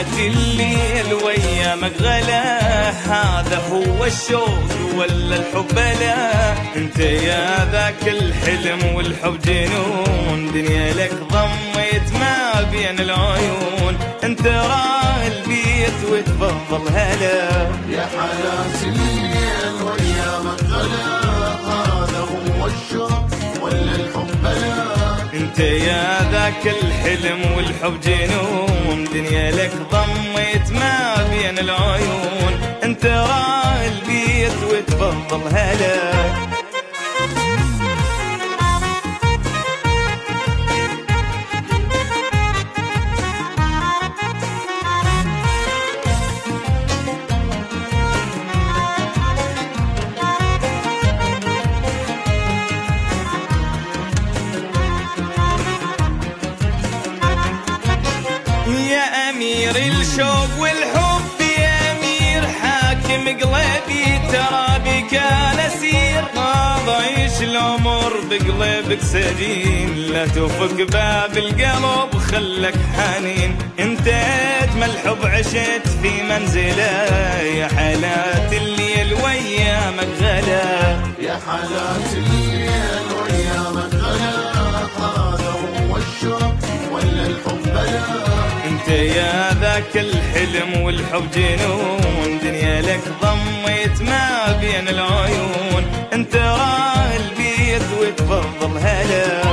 حالات الليل ويامك غلا، هذا هو الشوق ولا الحب لا؟ انت يا ذاك الحلم والحب جنون، دنيا لك ضميت ما بين العيون، انت راعي البيت وتفضل هلا. يا حالات الليل ويامك غلا، هذا هو الشوق ولا الحب لا؟ انت يا ذاك الحلم والحب جنون، دنيا لك ضميت ما بين العيون، انت راعي البيت وتفضل هلا. يا أمير الشوق والحب، يا أمير حاكم قلبي، ترى بك أنا أسير، ما ضيش العمر بقلبك سجين، لا تفك باب القلب خلك حنين، انت أجمل حب عشت في منزله، يا حالات الليل ويامك غلا. يا حالات الليل ويامك غلا، هذا هو الشوق ولا الحب لا؟ انت يا ذاك الحلم والحب جنون، دنيا لك ضميت ما بين العيون، انت راعي البيت وتفضل هلا.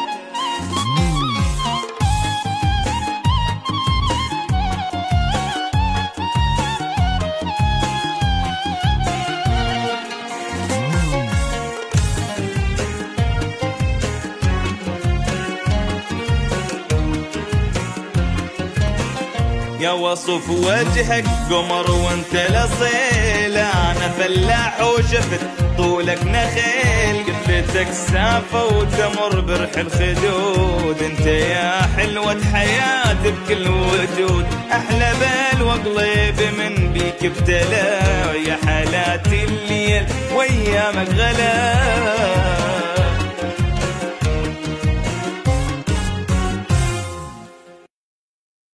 يا وصف وجهك قمر وانت لصيل، انا فلاح وشفت طولك نخيل، قبلتك سافة وتمر برح الخدود، انت يا حلوة حياتي بكل وجود، احلى بال وقلبي من بيك ابتلى، يا حالات الليل ويامك غلا.